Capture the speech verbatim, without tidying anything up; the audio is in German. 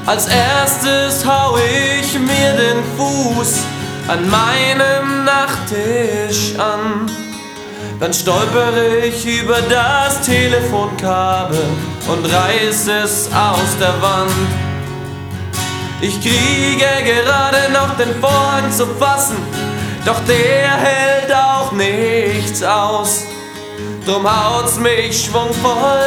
Als erstes hau ich mir den Fuß an meinem Nachttisch an. Dann stolpere ich über das Telefonkabel und reiß es aus der Wand. Ich kriege gerade noch den Vorhang zu fassen, doch der hält auch nichts aus. Drum haut's mich schwungvoll